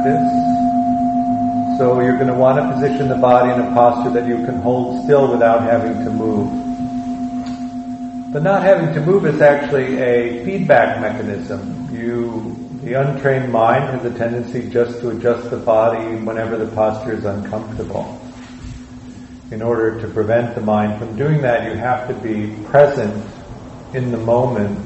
practice. So you're going to want to position the body in a posture that you can hold still without having to move. But not having to move is actually a feedback mechanism. The untrained mind has a tendency just to adjust the body whenever the posture is uncomfortable. In order to prevent the mind from doing that, you have to be present in the moment.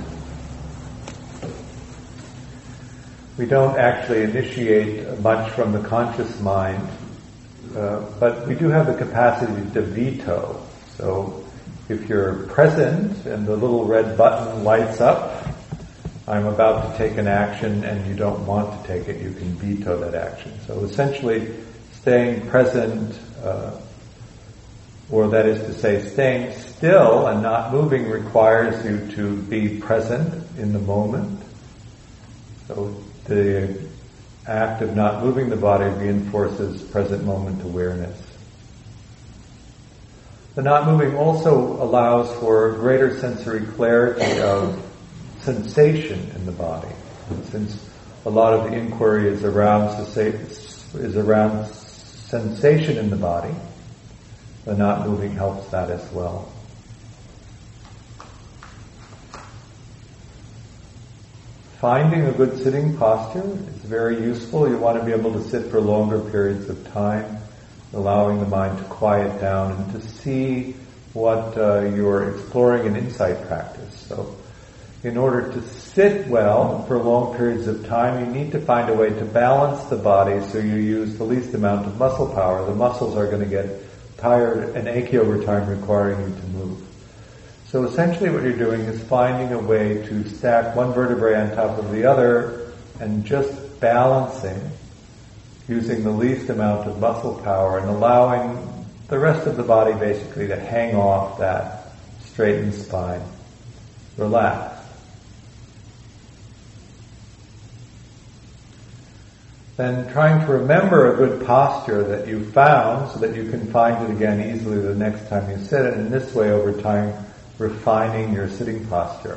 We don't actually initiate much from the conscious mind, but we do have the capacity to veto. So if you're present and the little red button lights up, I'm about to take an action and you don't want to take it, you can veto that action. So essentially, staying present, or that is to say, staying still and not moving requires you to be present in the moment. So the act of not moving the body reinforces present moment awareness. The not moving also allows for greater sensory clarity of sensation in the body. Since a lot of the inquiry is around sensation in the body, the not moving helps that as well. Finding a good sitting posture is very useful. You want to be able to sit for longer periods of time, allowing the mind to quiet down and to see what you're exploring in insight practice. So in order to sit well for long periods of time, you need to find a way to balance the body so you use the least amount of muscle power. The muscles are going to get tired and achy over time, requiring you to move. So essentially what you're doing is finding a way to stack one vertebrae on top of the other and just balancing, using the least amount of muscle power and allowing the rest of the body basically to hang off that straightened spine. Relax. Then trying to remember a good posture that you found so that you can find it again easily the next time you sit, and in this way over time refining your sitting posture.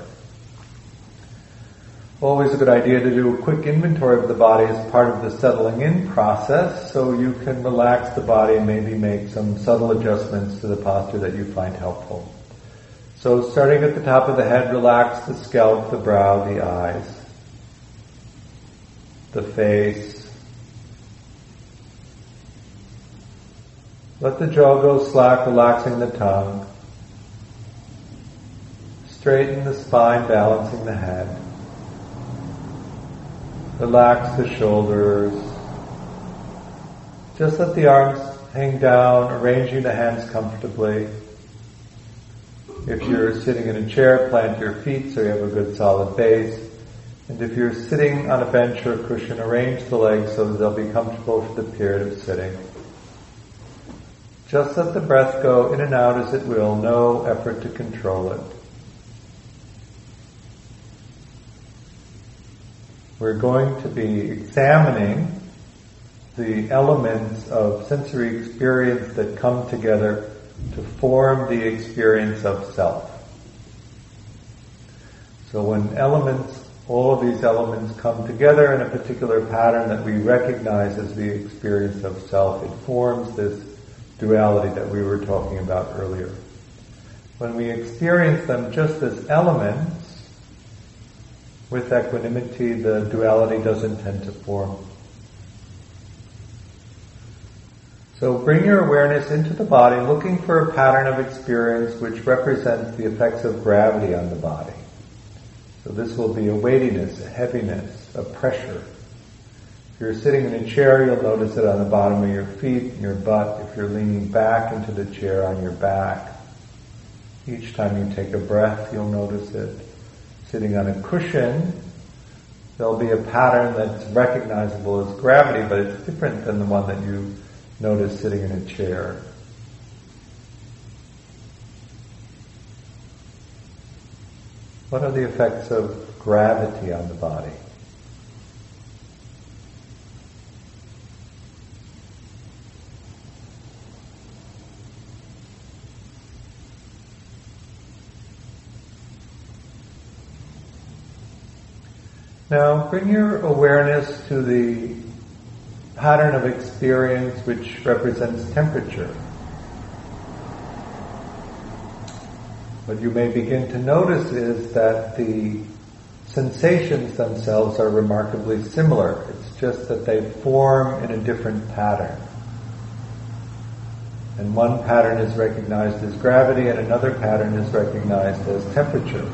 Always a good idea to do a quick inventory of the body as part of the settling in process, so you can relax the body and maybe make some subtle adjustments to the posture that you find helpful. So starting at the top of the head, relax the scalp, the brow, the eyes, the face. Let the jaw go slack, relaxing the tongue. Straighten the spine, balancing the head. Relax the shoulders. Just let the arms hang down, arranging the hands comfortably. If you're sitting in a chair, plant your feet so you have a good solid base. And if you're sitting on a bench or a cushion, arrange the legs so that they'll be comfortable for the period of sitting. Just let the breath go in and out as it will, no effort to control it. We're going to be examining the elements of sensory experience that come together to form the experience of self. So when all of these elements come together in a particular pattern that we recognize as the experience of self, it forms this duality that we were talking about earlier. When we experience them just as elements, with equanimity, the duality doesn't tend to form. So bring your awareness into the body, looking for a pattern of experience which represents the effects of gravity on the body. So this will be a weightiness, a heaviness, a pressure. If you're sitting in a chair, you'll notice it on the bottom of your feet and your butt. If you're leaning back into the chair, on your back. Each time you take a breath, you'll notice it. Sitting on a cushion, there'll be a pattern that's recognizable as gravity, but it's different than the one that you notice sitting in a chair. What are the effects of gravity on the body? Now bring your awareness to the pattern of experience which represents temperature. What you may begin to notice is that the sensations themselves are remarkably similar. It's just that they form in a different pattern. And one pattern is recognized as gravity and another pattern is recognized as temperature.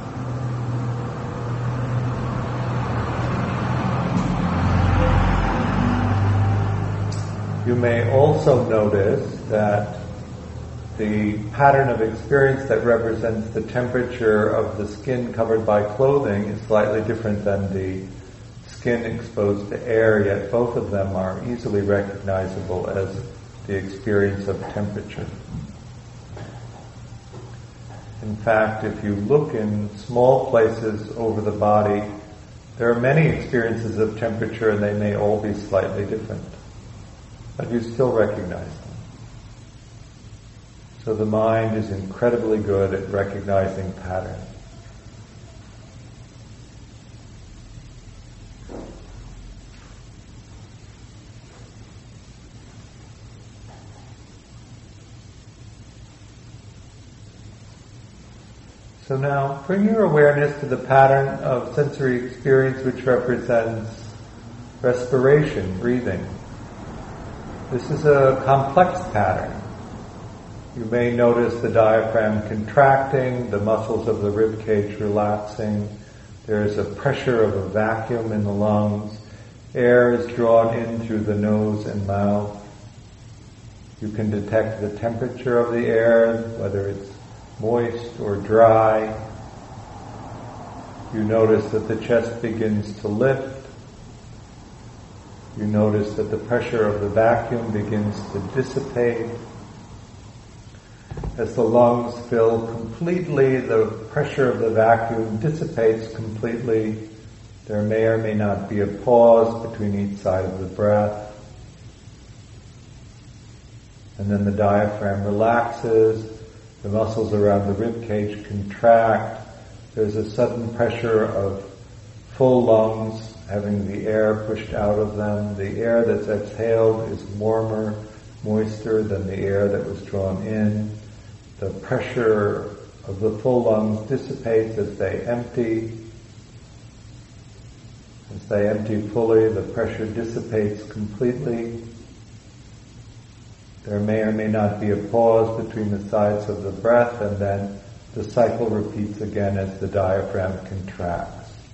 You may also notice that the pattern of experience that represents the temperature of the skin covered by clothing is slightly different than the skin exposed to air, yet both of them are easily recognizable as the experience of temperature. In fact, if you look in small places over the body, there are many experiences of temperature and they may all be slightly different, but you still recognize them. So the mind is incredibly good at recognizing patterns. So now bring your awareness to the pattern of sensory experience which represents respiration, breathing. This is a complex pattern. You may notice the diaphragm contracting, the muscles of the rib cage relaxing. There is a pressure of a vacuum in the lungs. Air is drawn in through the nose and mouth. You can detect the temperature of the air, whether it's moist or dry. You notice that the chest begins to lift. You notice that the pressure of the vacuum begins to dissipate. As the lungs fill completely, the pressure of the vacuum dissipates completely. There may or may not be a pause between each side of the breath. And then the diaphragm relaxes. The muscles around the rib cage contract. There's a sudden pressure of full lungs having the air pushed out of them. The air that's exhaled is warmer, moister than the air that was drawn in. The pressure of the full lungs dissipates as they empty. As they empty fully, the pressure dissipates completely. There may or may not be a pause between the sides of the breath, and then the cycle repeats again as the diaphragm contracts.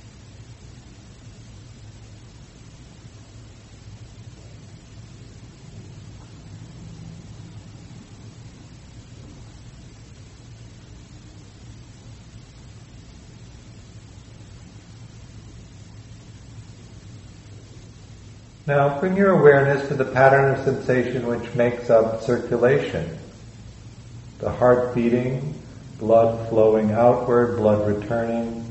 Now bring your awareness to the pattern of sensation which makes up circulation. The heart beating, blood flowing outward, blood returning.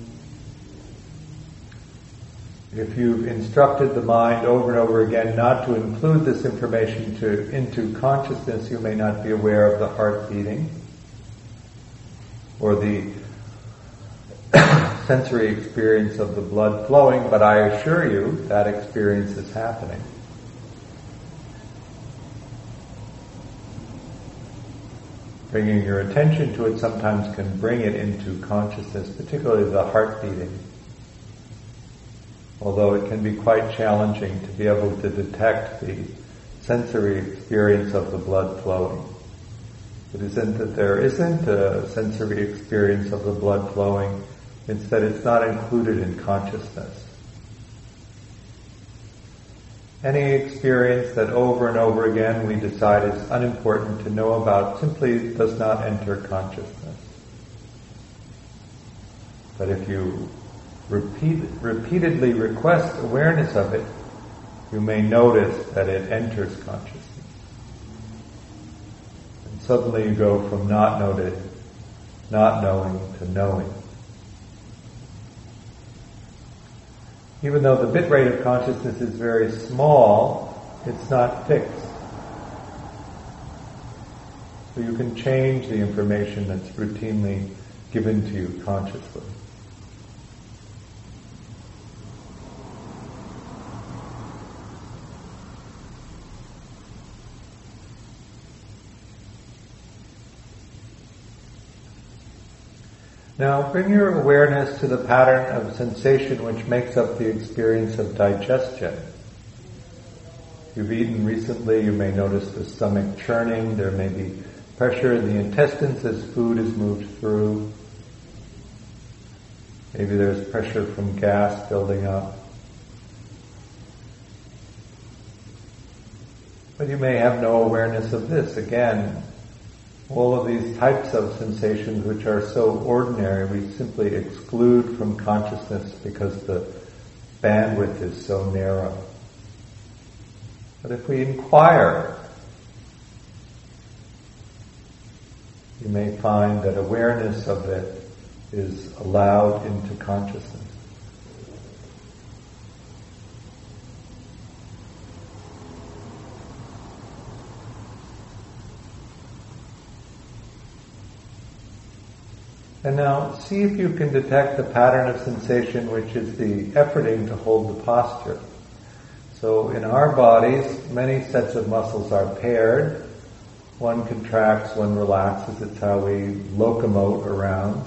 If you've instructed the mind over and over again not to include this information into consciousness, you may not be aware of the heart beating or the sensory experience of the blood flowing, but I assure you that experience is happening. Bringing your attention to it sometimes can bring it into consciousness, particularly the heart beating. Although it can be quite challenging to be able to detect the sensory experience of the blood flowing. It isn't that there isn't a sensory experience of the blood flowing, it's that it's not included in consciousness. Any experience that over and over again we decide is unimportant to know about simply does not enter consciousness. But if you repeatedly request awareness of it, you may notice that it enters consciousness. And suddenly you go from not noted, not knowing, to knowing. Even though the bit rate of consciousness is very small, it's not fixed. So you can change the information that's routinely given to you consciously. Now bring your awareness to the pattern of sensation which makes up the experience of digestion. If you've eaten recently, you may notice the stomach churning. There may be pressure in the intestines as food is moved through. Maybe there's pressure from gas building up. But you may have no awareness of this. Again, all of these types of sensations which are so ordinary, we simply exclude from consciousness because the bandwidth is so narrow. But if we inquire, you may find that awareness of it is allowed into consciousness. And now see if you can detect the pattern of sensation which is the efforting to hold the posture. So in our bodies, many sets of muscles are paired. One contracts, one relaxes. It's how we locomote around.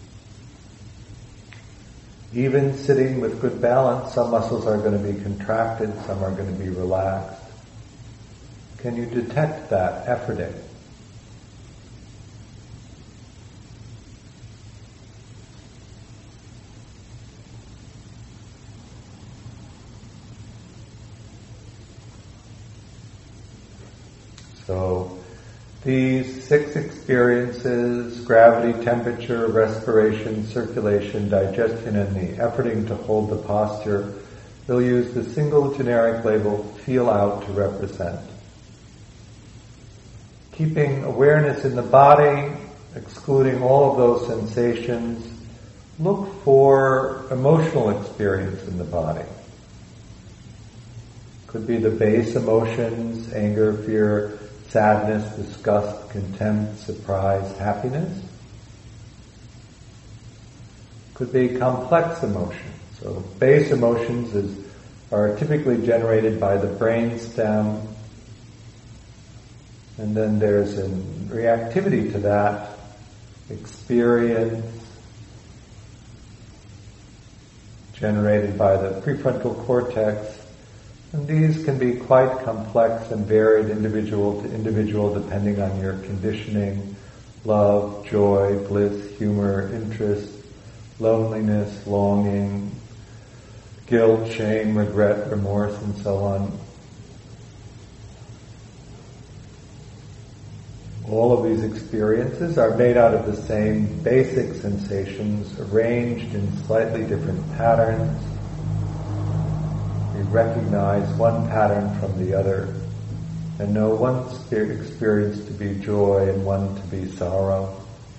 Even sitting with good balance, some muscles are going to be contracted, some are going to be relaxed. Can you detect that efforting? So these 6 experiences, gravity, temperature, respiration, circulation, digestion, and the efforting to hold the posture, we'll use the single generic label feel out to represent. Keeping awareness in the body, excluding all of those sensations, look for emotional experience in the body. Could be the base emotions, anger, fear, sadness, disgust, contempt, surprise, happiness. Could be complex emotions. So base emotions are typically generated by the brain stem, and then there's a reactivity to that experience generated by the prefrontal cortex. And these can be quite complex and varied individual to individual depending on your conditioning, love, joy, bliss, humor, interest, loneliness, longing, guilt, shame, regret, remorse, and so on. All of these experiences are made out of the same basic sensations, arranged in slightly different patterns. We recognize one pattern from the other and know one experience to be joy and one to be sorrow.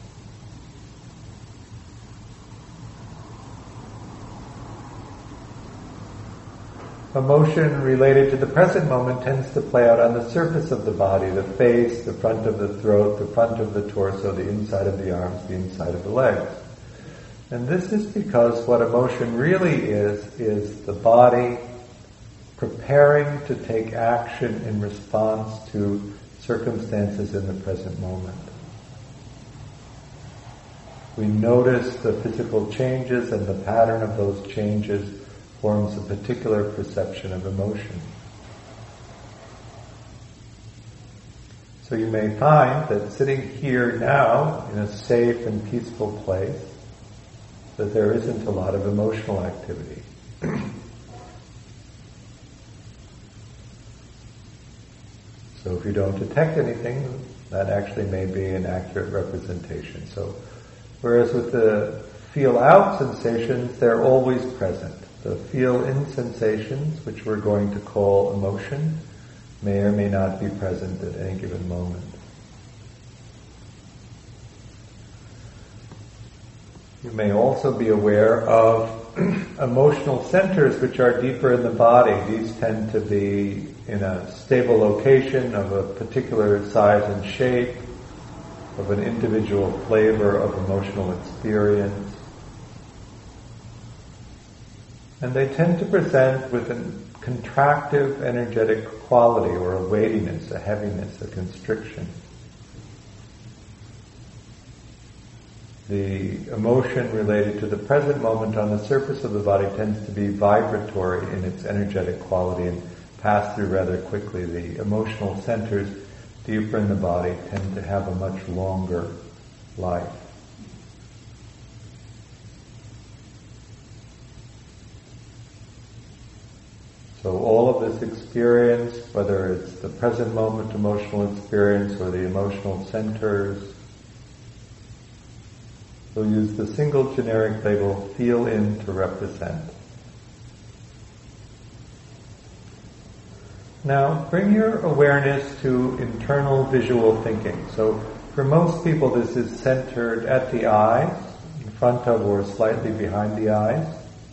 Emotion related to the present moment tends to play out on the surface of the body, the face, the front of the throat, the front of the torso, the inside of the arms, the inside of the legs. And this is because what emotion really is the body preparing to take action in response to circumstances in the present moment. We notice the physical changes, and the pattern of those changes forms a particular perception of emotion. So you may find that sitting here now in a safe and peaceful place, that there isn't a lot of emotional activity. So if you don't detect anything, that actually may be an accurate representation. So, whereas with the feel-out sensations, they're always present. The feel-in sensations, which we're going to call emotion, may or may not be present at any given moment. You may also be aware of emotional centers which are deeper in the body. These tend to be in a stable location of a particular size and shape, of an individual flavor of emotional experience. And they tend to present with a contractive energetic quality, or a weightiness, a heaviness, a constriction. the emotion related to the present moment on the surface of the body tends to be vibratory in its energetic quality and pass through rather quickly. The emotional centers deeper in the body tend to have a much longer life. So all of this experience, whether it's the present moment emotional experience or the emotional centers, we'll use the single generic label feel in to represent. Now bring your awareness to internal visual thinking. So for most people this is centered at the eyes, in front of or slightly behind the eyes.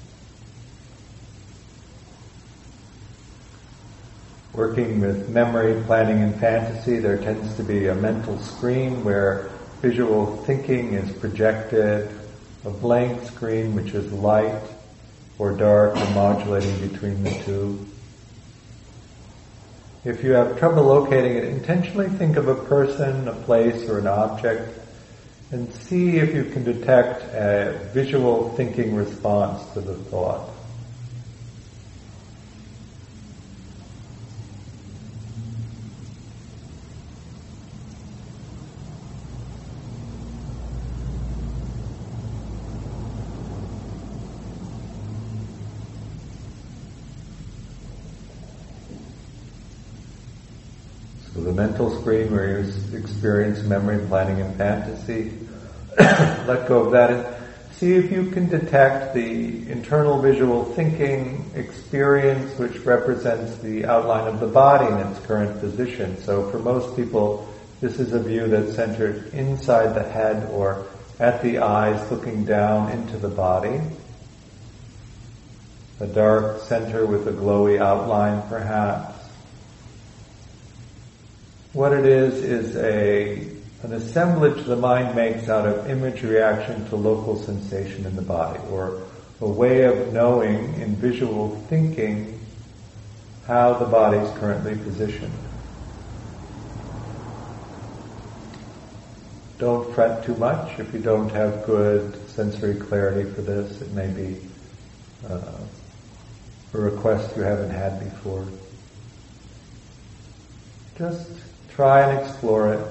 Working with memory, planning, and fantasy, there tends to be a mental screen where visual thinking is projected, a blank screen which is light or dark or modulating between the two. If you have trouble locating it, intentionally think of a person, a place, or an object, and see if you can detect a visual thinking response to the thought. So the mental screen where you experience memory, planning, and fantasy, let go of that and see if you can detect the internal visual thinking experience which represents the outline of the body in its current position. So for most people, this is a view that's centered inside the head or at the eyes, looking down into the body. A dark center with a glowy outline, perhaps. What it is an assemblage the mind makes out of image reaction to local sensation in the body, or a way of knowing in visual thinking how the body is currently positioned. Don't fret too much if you don't have good sensory clarity for this. It may be a request you haven't had before. Just try and explore it.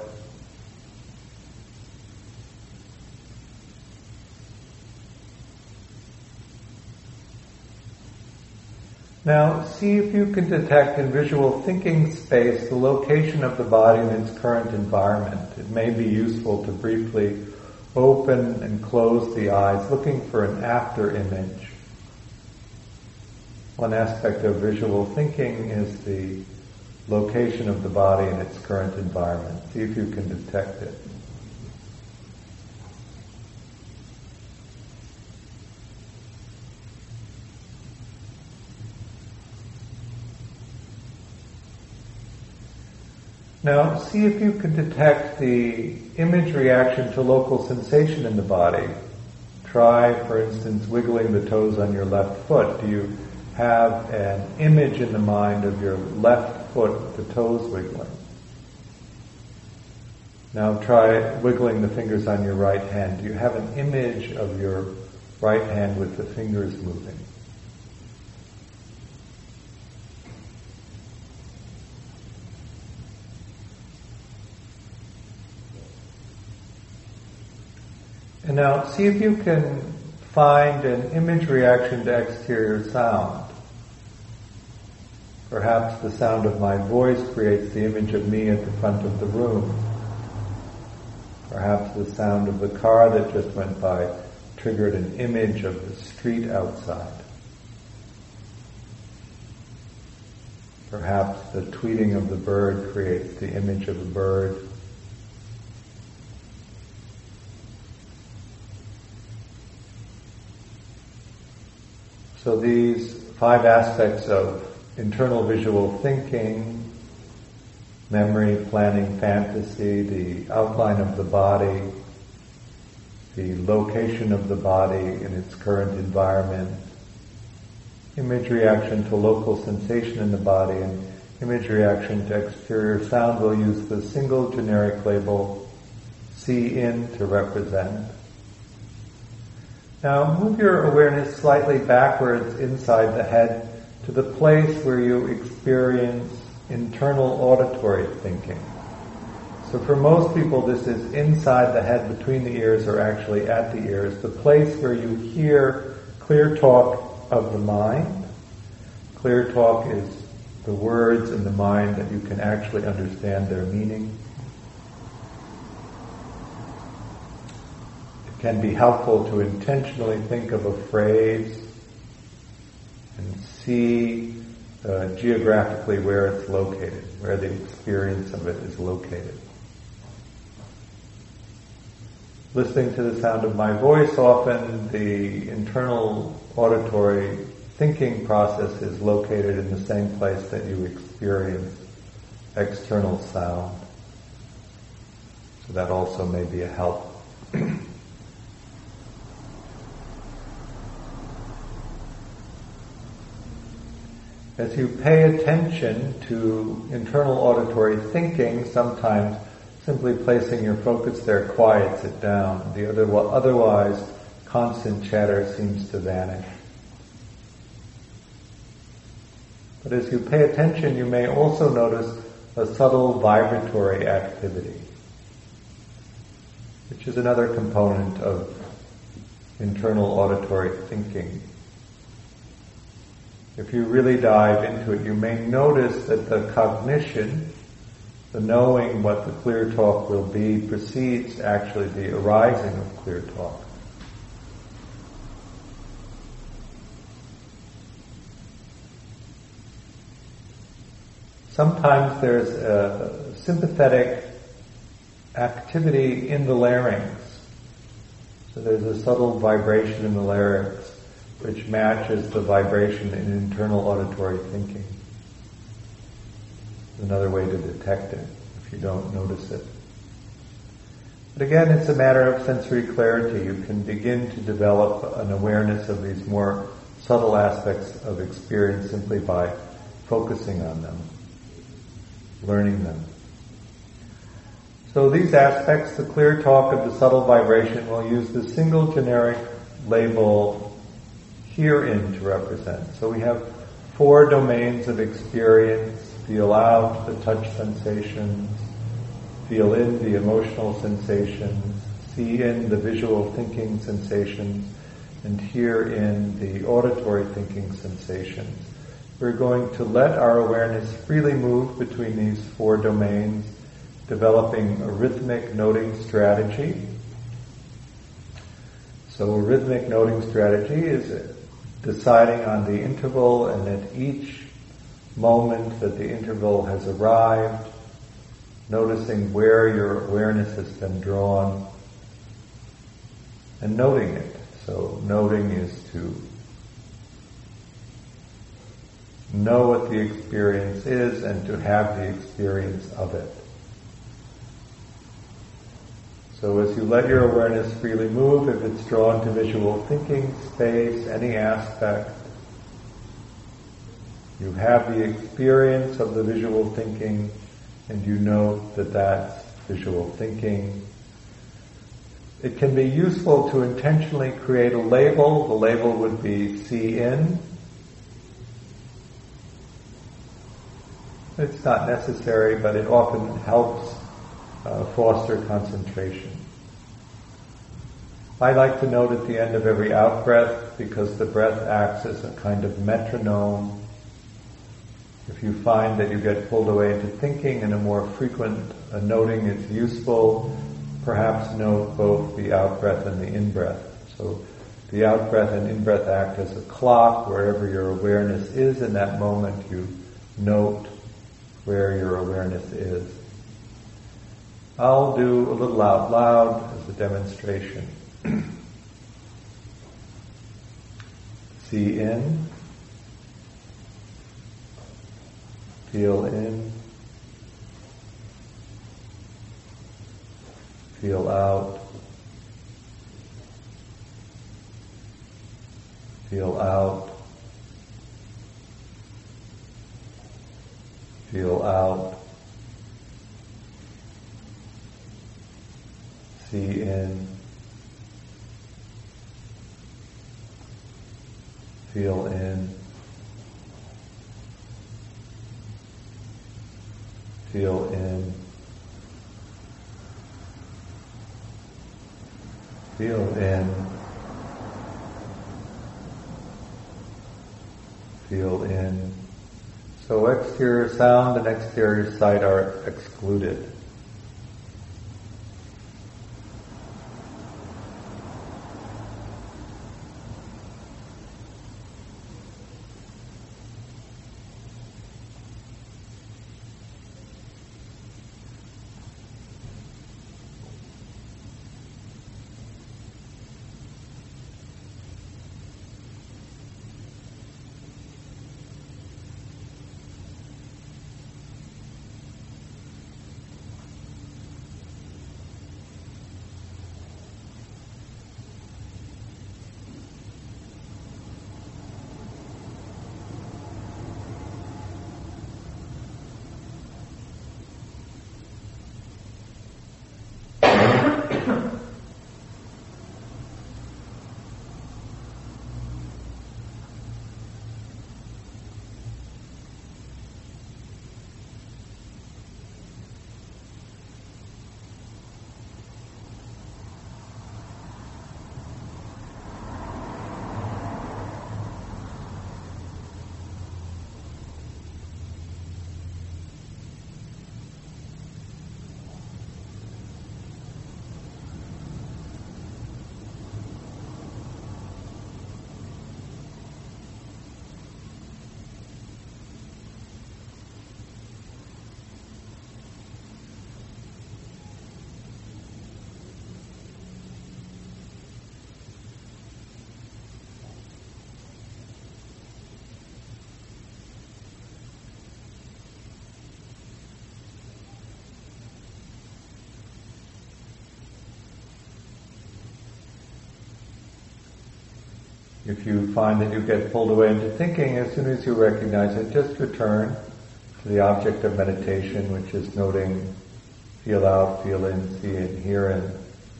Now, see if you can detect in visual thinking space the location of the body in its current environment. It may be useful to briefly open and close the eyes, looking for an after image. One aspect of visual thinking is the location of the body in its current environment. See if you can detect it. Now, see if you can detect the image reaction to local sensation in the body. Try, for instance, wiggling the toes on your left foot. Do you have an image in the mind of your left foot, the toes wiggling? Now try wiggling the fingers on your right hand. Do you have an image of your right hand with the fingers moving? And now see if you can find an image reaction to exterior sound. Perhaps the sound of my voice creates the image of me at the front of the room. Perhaps the sound of the car that just went by triggered an image of the street outside. Perhaps the tweeting of the bird creates the image of a bird. So these 5 aspects of internal visual thinking, memory, planning, fantasy, the outline of the body, the location of the body in its current environment, image reaction to local sensation in the body, and image reaction to exterior sound. We'll use the single generic label see in to represent. Now move your awareness slightly backwards inside the head to the place where you experience internal auditory thinking. So for most people this is inside the head between the ears, or actually at the ears, the place where you hear clear talk of the mind. Clear talk is the words in the mind that you can actually understand their meaning. It can be helpful to intentionally think of a phrase and see geographically where it's located, where the experience of it is located. Listening to the sound of my voice, often the internal auditory thinking process is located in the same place that you experience external sound. So that also may be a help. As you pay attention to internal auditory thinking, sometimes simply placing your focus there quiets it down. The otherwise constant chatter seems to vanish. But as you pay attention, you may also notice a subtle vibratory activity, which is another component of internal auditory thinking. If you really dive into it, you may notice that the cognition, the knowing what the clear talk will be, precedes actually the arising of clear talk. Sometimes there's a sympathetic activity in the larynx. So there's a subtle vibration in the larynx which matches the vibration in internal auditory thinking. Another way to detect it if you don't notice it. But again, it's a matter of sensory clarity. You can begin to develop an awareness of these more subtle aspects of experience simply by focusing on them, learning them. So these aspects, the clear talk of the subtle vibration, will use the single generic label herein to represent. So we have 4 domains of experience. Feel out the touch sensations, feel in the emotional sensations, see in the visual thinking sensations, and hear in the auditory thinking sensations. We're going to let our awareness freely move between these 4 domains, developing a rhythmic noting strategy. So a rhythmic noting strategy is deciding on the interval, and at each moment that the interval has arrived, noticing where your awareness has been drawn and noting it. So noting is to know what the experience is and to have the experience of it. So as you let your awareness freely move, if it's drawn to visual thinking, space, any aspect, you have the experience of the visual thinking, and you note that that's visual thinking. It can be useful to intentionally create a label. The label would be see in. It's not necessary, but it often helps foster concentration. I like to note at the end of every out-breath, because the breath acts as a kind of metronome. If you find that you get pulled away into thinking and a more frequent noting is useful, perhaps note both the out-breath and the in-breath. So the out-breath and in-breath act as a clock. Wherever your awareness is in that moment, you note where your awareness is. I'll do a little out loud as a demonstration. See in. Feel in. Feel out. Feel out. Feel out. See in. Feel in. Feel in. Feel in. Feel in. So exterior sound and exterior sight are excluded. If you find that you get pulled away into thinking, as soon as you recognize it, just return to the object of meditation, which is noting, feel out, feel in, see in, hear in,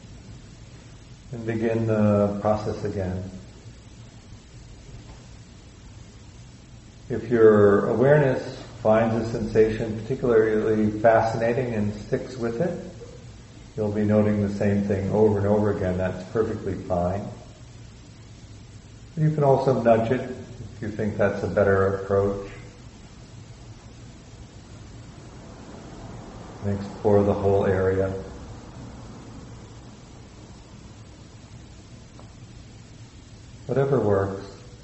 and begin the process again. If your awareness finds a sensation particularly fascinating and sticks with it, you'll be noting the same thing over and over again. That's perfectly fine. You can also nudge it if you think that's a better approach. And explore the whole area. Whatever works.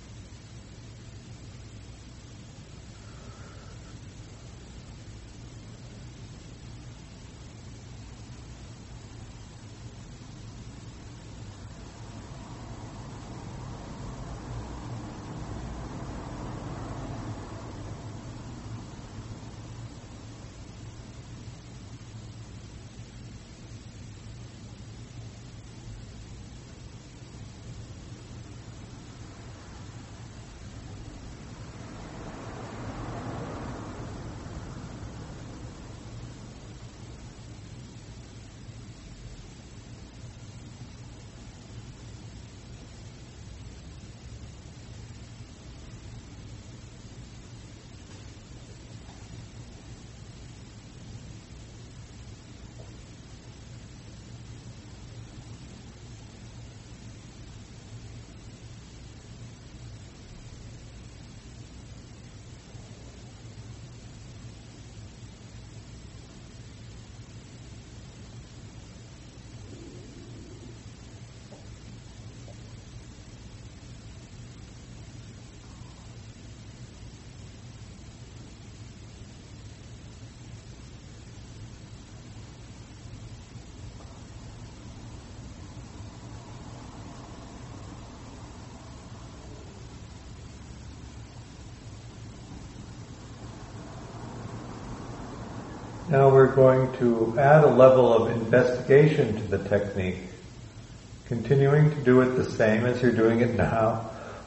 Now we're going to add a level of investigation to the technique, continuing to do it the same as you're doing it now,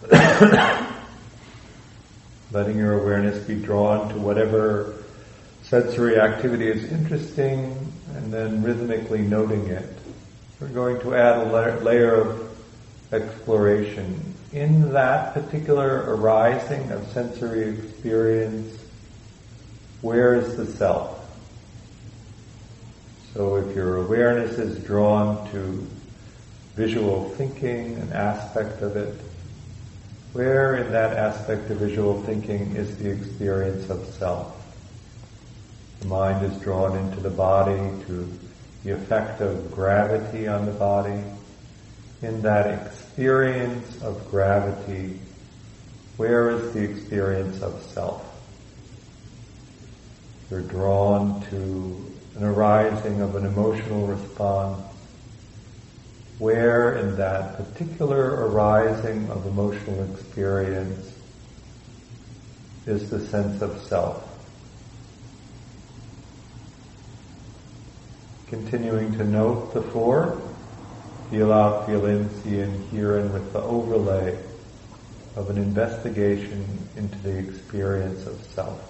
letting your awareness be drawn to whatever sensory activity is interesting, and then rhythmically noting it. We're going to add a layer of exploration. In that particular arising of sensory experience, where is the self? So if your awareness is drawn to visual thinking, an aspect of it, where in that aspect of visual thinking is the experience of self? The mind is drawn into the body, to the effect of gravity on the body. In that experience of gravity, where is the experience of self? You're drawn to an arising of an emotional response. Where in that particular arising of emotional experience is the sense of self? Continuing to note the four, feel out, feel in, see in, hear in, with the overlay of an investigation into the experience of self.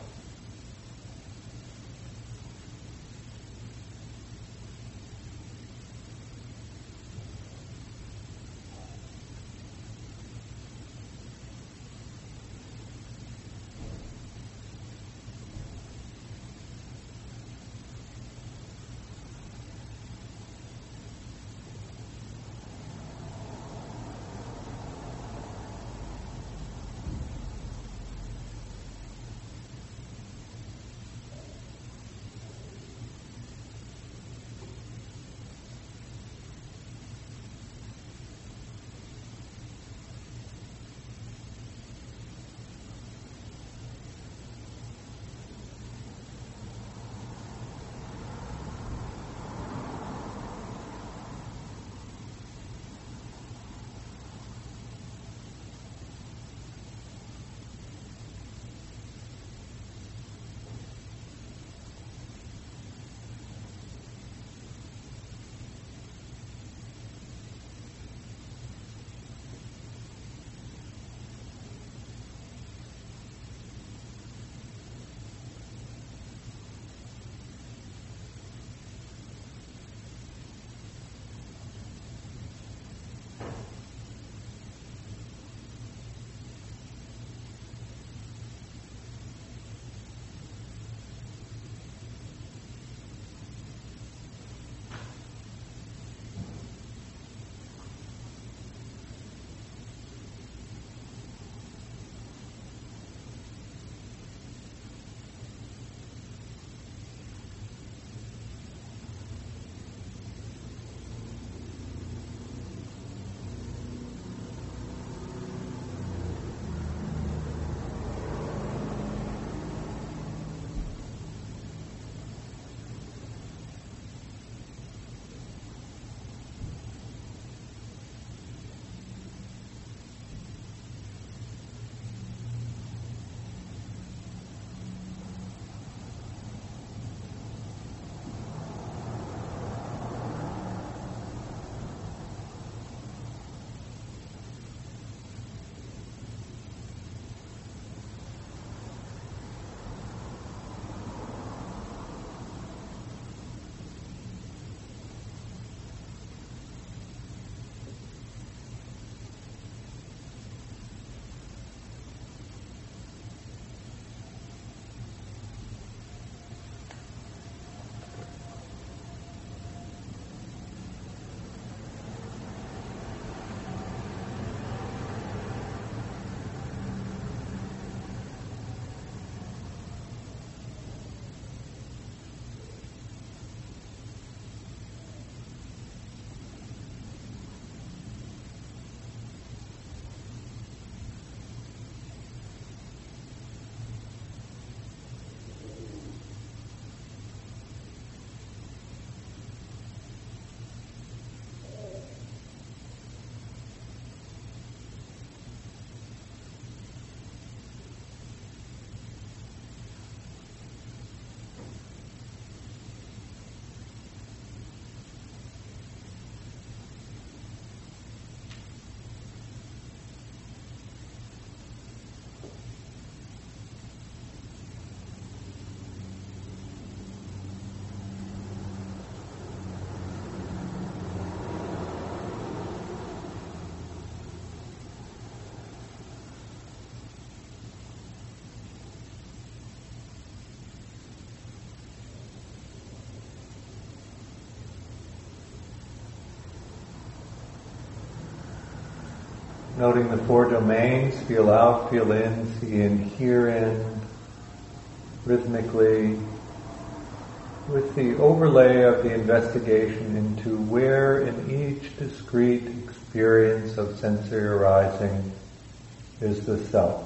Noting the four domains, feel out, feel in, see in, hear in, rhythmically, with the overlay of the investigation into where in each discrete experience of sensory arising is the self.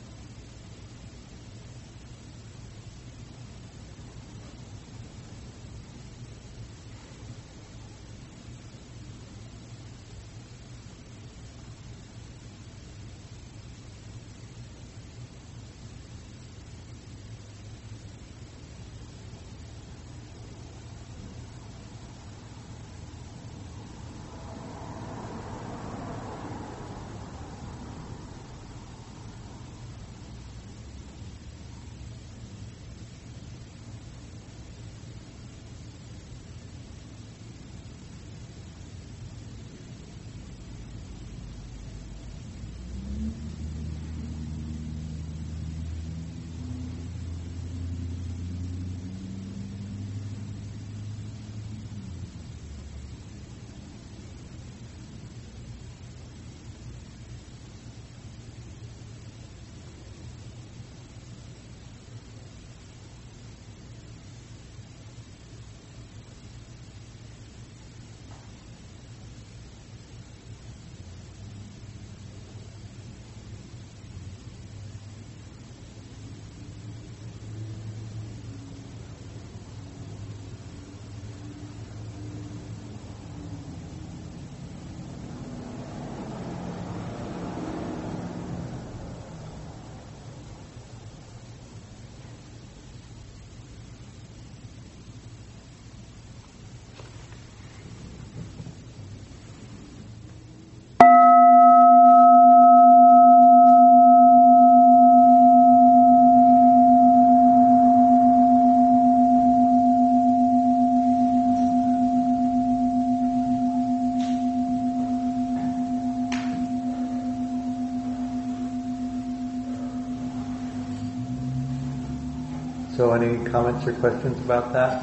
So any comments or questions about that?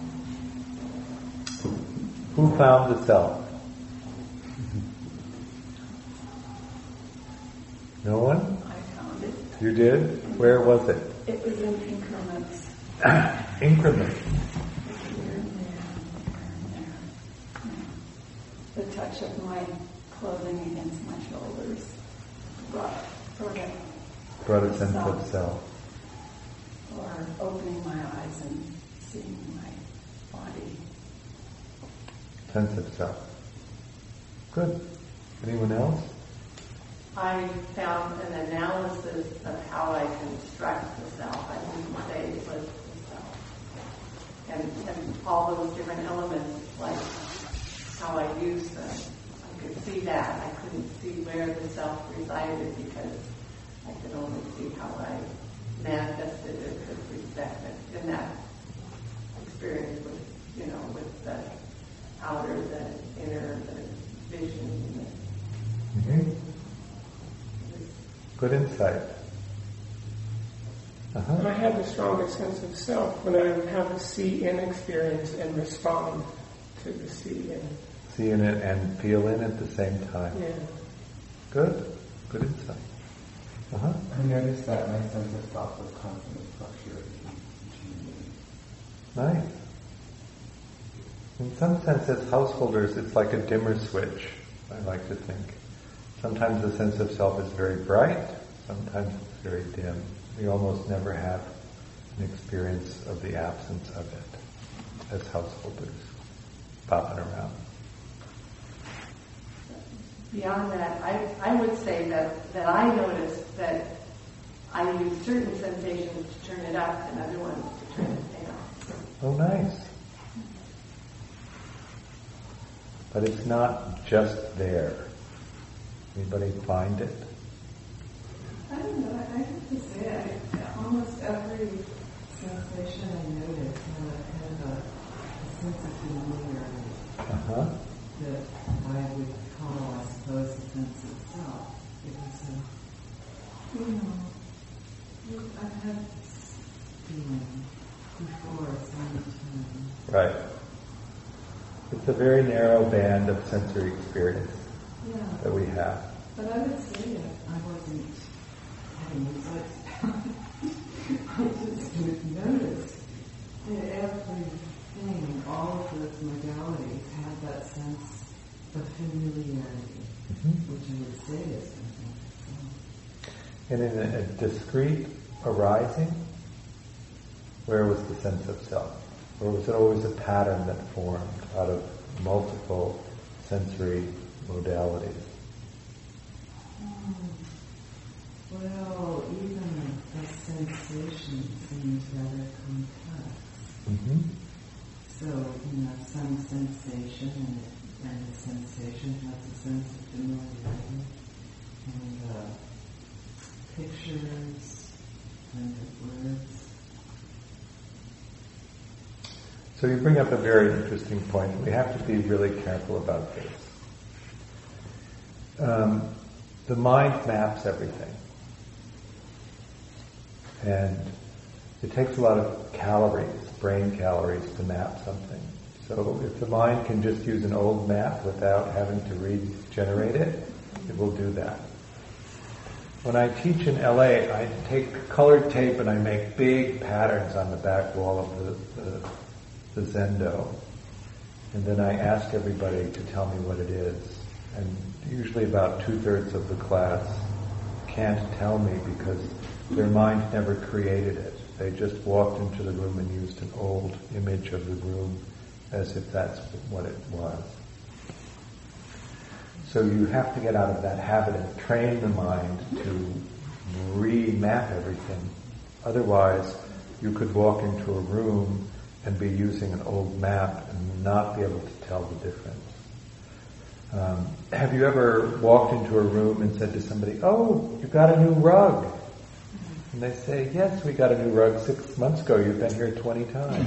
Who found the self? No one? I found it. You did? Where was it? It was in increments. Increments. Here, there. The touch of my clothing against my shoulders brought a sense of self. Or opening my eyes and seeing my body. Sense of self. Good. Anyone else? I found an analysis of how I construct the self. I wouldn't say it was the self. And all those different elements, like how I use them. I could see that. I couldn't see where the self resided because I could only see how I manifested it with respect in that experience with, with the outer, the inner, the vision. Mm-hmm. Good insight. I have the strongest sense of self when I have a see-in experience and respond to the see-in. See in it and feel in at the same time. Yeah. Good. Good insight. I noticed that my sense of self was constantly fluctuating. Nice. In some sense, as householders, it's like a dimmer switch, I like to think. Sometimes the sense of self is very bright, sometimes it's very dim. We almost never have an experience of the absence of it as householders, popping around. Beyond that, I would say that I noticed that I use certain sensations to turn it up and other ones to turn it down. Oh, nice. But it's not just there. Anybody find it? I don't know. I have to say, almost every sensation I notice had a sense of familiarity that I would call, I suppose, a sense of self. It was I've had this feeling before so many times. Right. It's a very narrow band of sensory experience that we have. But I would say that I wasn't having insights. I just would notice that everything, all of those modalities had that sense of familiarity, which I would say is something. And in a discrete arising, where was the sense of self? Or was it always a pattern that formed out of multiple sensory modalities? Well, even the sensation seems rather complex. So, some sensation and the sensation has a sense of familiarity, and pictures and words. So you bring up a very interesting point. We have to be really careful about this. The mind maps everything. And it takes a lot of calories, brain calories, to map something. So if the mind can just use an old map without having to regenerate it, it will do that. When I teach in LA, I take colored tape and I make big patterns on the back wall of the Zendo. And then I ask everybody to tell me what it is. And usually about 2/3 of the class can't tell me because their mind never created it. They just walked into the room and used an old image of the room as if that's what it was. So you have to get out of that habit and train the mind to remap everything. Otherwise, you could walk into a room and be using an old map and not be able to tell the difference. Have you ever walked into a room and said to somebody, "Oh, you got a new rug"? And they say, "Yes, we got a new rug 6 months ago. You've been here 20 times.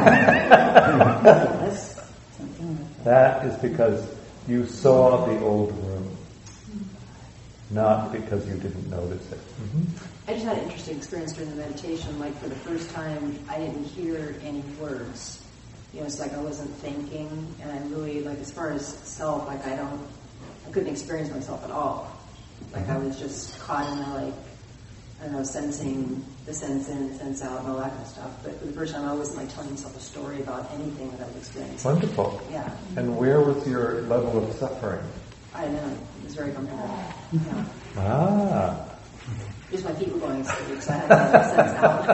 That is because you saw the old room, not because you didn't notice it. I just had an interesting experience during the meditation. Like, for the first time, I didn't hear any words. It's like I wasn't thinking, and I really, like, as far as self, like, I couldn't experience myself at all. Like, I was just caught in the, like, I don't know, sensing the sense in, sense out, and all that kind of stuff. But for the first time, I wasn't, like, telling myself a story about anything that I was experiencing. Wonderful. Yeah. And where was your level of suffering? I don't know. It was very comfortable. Yeah. Ah. Just my feet were going straight, because I had to sense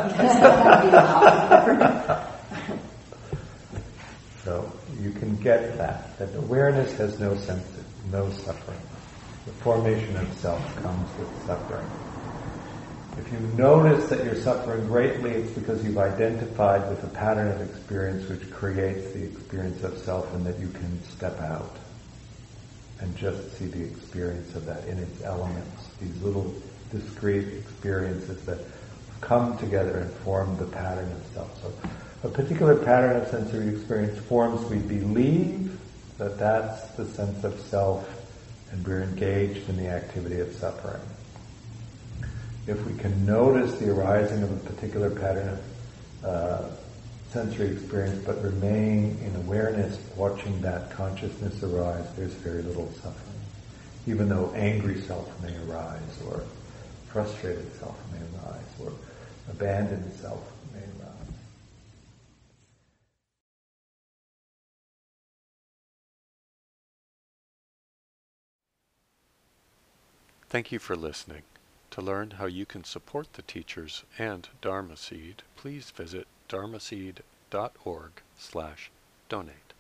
out. So you can get that awareness has no sense, no suffering. The formation of self comes with suffering. If you notice that you're suffering greatly, it's because you've identified with a pattern of experience which creates the experience of self, and that you can step out and just see the experience of that in its elements, these little discrete experiences that come together and form the pattern of self. So a particular pattern of sensory experience forms, we believe that that's the sense of self, and we're engaged in the activity of suffering. If we can notice the arising of a particular pattern of sensory experience, but remain in awareness, watching that consciousness arise, there's very little suffering. Even though angry self may arise, or frustrated self may arise, or abandoned self may arise. Thank you for listening. To learn how you can support the teachers and Dharma Seed, please visit dharmaseed.org/donate.